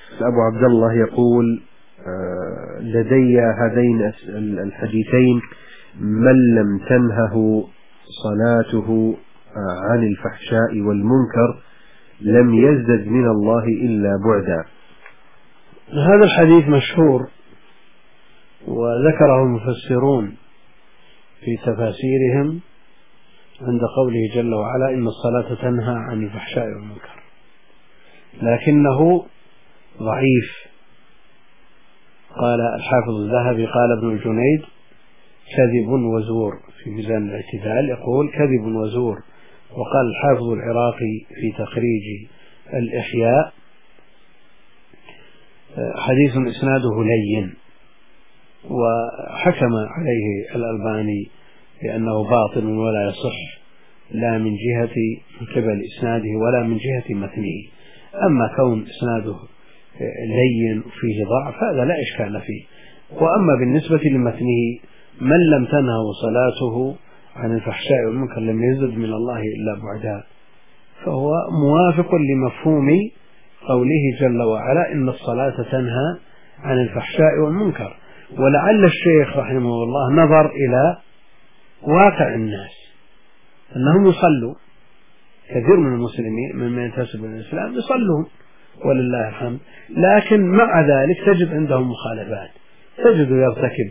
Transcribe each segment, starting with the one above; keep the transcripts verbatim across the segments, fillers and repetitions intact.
أبو عبد الله يقول لدي هذين الحديثين: من لم تنهه صلاته عن الفحشاء والمنكر لم يزدد من الله إلا بعدا. هذا الحديث مشهور وذكره المفسرون في تفاسيرهم عند قوله جل وعلا: إن الصلاة تنهى عن الفحشاء والمنكر، لكنه ضعيف. قال الحافظ الذهبي: قال ابن الجنيد: كذب وزور. في ميزان الاعتدال يقول: كذب وزور. وقال الحافظ العراقي في تخريج الإحياء: حديث إسناده لين. وحكم عليه الألباني بأنه باطل ولا يصح، لا من جهة قبل إسناده ولا من جهة متنه. أما كون إسناده لين فيه ضعف هذا لا إشكال فيه. وأما بالنسبة لمتنه: من لم تنهه صلاته عن الفحشاء والمنكر لم يزد من الله إلا بعدا، فهو موافق لمفهوم قوله جل وعلا: إن الصلاة تنهى عن الفحشاء والمنكر. ولعل الشيخ رحمه الله نظر إلى واقع الناس أنهم يصلوا، كثير من المسلمين من ينتسب إلى الإسلام يصلون ولله الحمد، لكن مع ذلك تجد عندهم مخالفات، تجد يرتكب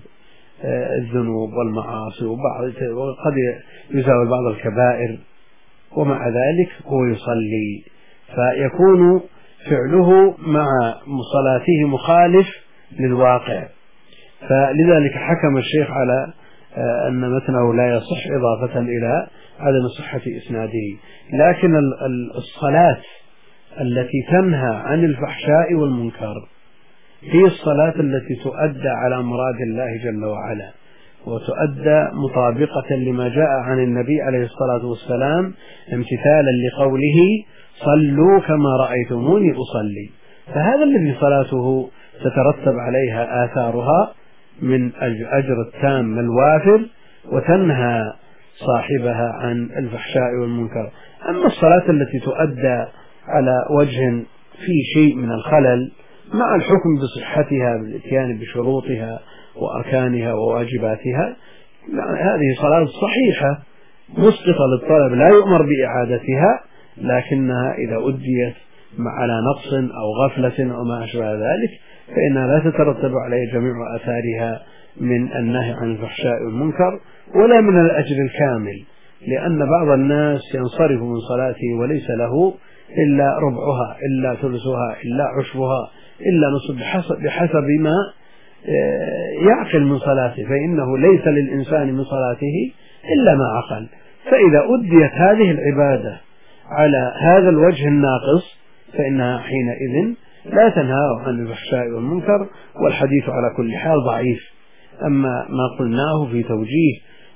الذنوب والمعاصي وقد يزاول بعض الكبائر، ومع ذلك هو يصلي، فيكون فعله مع صلاته مخالف للواقع. فلذلك حكم الشيخ على أن متنه لا يصح إضافة إلى عدم صحة إسناده. لكن الصلاة التي تنهى عن الفحشاء والمنكر هي الصلاة التي تؤدى على مراد الله جل وعلا، وتؤدى مطابقة لما جاء عن النبي عليه الصلاة والسلام، امتثالا لقوله: صلوا كما رأيتموني أصلي. فهذا الذي صلاته تترتب عليها آثارها من الأجر التام الوافر، وتنهى صاحبها عن الفحشاء والمنكر. أما الصلاة التي تؤدى على وجه فيه شيء من الخلل مع الحكم بصحتها بالإتيان بشروطها وأركانها وواجباتها، هذه صلاة صحيحة مسقطة للطلب لا يؤمر بإعادتها، لكنها إذا أديت على نقص أو غفلة أو ما أشبه ذلك فإنها لا تترتب عليه جميع آثارها من النهي عن الفحشاء والمنكر ولا من الأجر الكامل، لأن بعض الناس ينصرف من صلاته وليس له إلا ربعها إلا ثلثها إلا عشرها إلا نصف بحسب, بحسب ما يعقل من صلاته، فإنه ليس للإنسان من صلاته إلا ما عقل. فإذا أديت هذه العبادة على هذا الوجه الناقص فإنها حينئذ لا تنهى عن الفحشاء والمنكر، والحديث على كل حال ضعيف. أما ما قلناه في توجيه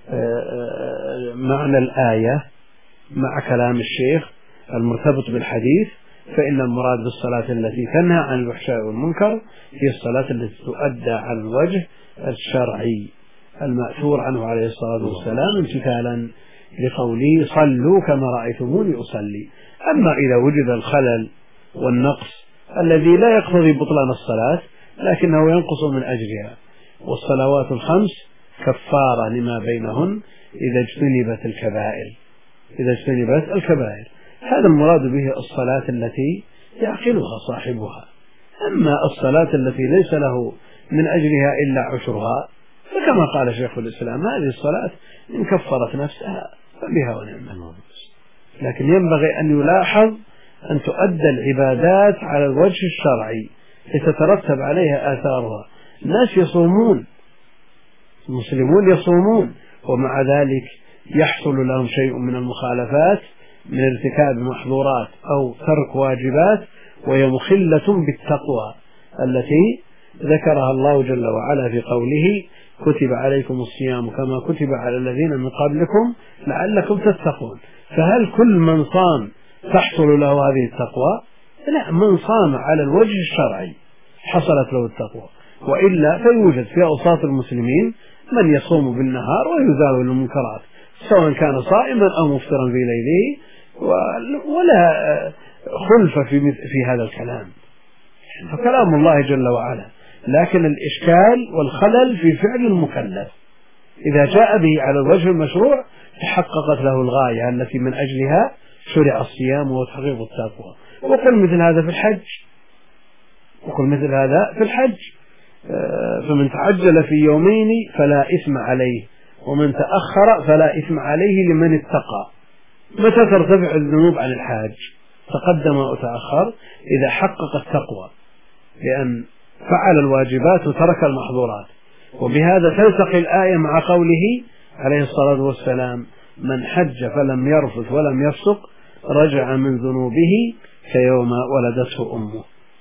معنى الآية مع كلام الشيخ المرتبط بالحديث، فإن المراد بالصلاة التي تنهى عن الفحشاء والمنكر هي الصلاة التي تؤدى على الوجه الشرعي المأثور عنه عليه الصلاة والسلام امتثالا لقوله: صلوا كما رأيتموني أصلي. أما إذا وجد الخلل والنقص الذي لا يقتضي بطلان الصلاة لكنه ينقص من أجرها، والصلوات الخمس كفارة لما بينهن إذا اجتنبت الكبائر إذا اجتنبت الكبائر هذا المراد به الصلاة التي يعقلها صاحبها. أما الصلاة التي ليس له من أجلها إلا عشرها فكما قال شيخ الإسلام: هذه الصلاة إن كفرت نفسها فبها ونعمة. لكن ينبغي أن يلاحظ أن تؤدى العبادات على الوجه الشرعي لتترتب عليها آثارها. الناس يصومون، المسلمون يصومون، ومع ذلك يحصل لهم شيء من المخالفات من ارتكاب محظورات أو ترك واجبات، وهي مخلة بالتقوى التي ذكرها الله جل وعلا في قوله: كتب عليكم الصيام كما كتب على الذين من قبلكم لعلكم تتقون. فهل كل من صام تحصل له هذه التقوى؟ لا، من صام على الوجه الشرعي حصلت له التقوى، وإلا فيوجد في أوساط المسلمين من يصوم بالنهار ويزاول المنكرات سواء كان صائما أو مفطرا في ليله، ولا خلف في, في هذا الكلام. فكلام الله جل وعلا، لكن الإشكال والخلل في فعل المكلف. إذا جاء به على الوجه المشروع تحققت له الغاية التي من أجلها شرع الصيام وهو تحقيق التقوى. وقل مثل هذا في الحج، وقل مثل هذا في الحج فمن تعجل في يومين فلا إثم عليه ومن تأخر فلا إثم عليه لمن اتقى. متى ترتفع الذنوب عن الحاج؟ تقدم أو تأخر إذا حقق التقوى، لأن فعل الواجبات وترك المحظورات. وبهذا تلتقي الآية مع قوله عليه الصلاة والسلام: من حج فلم يرفث ولم يفسق رجع من ذنوبه كيوم ولدته أمه.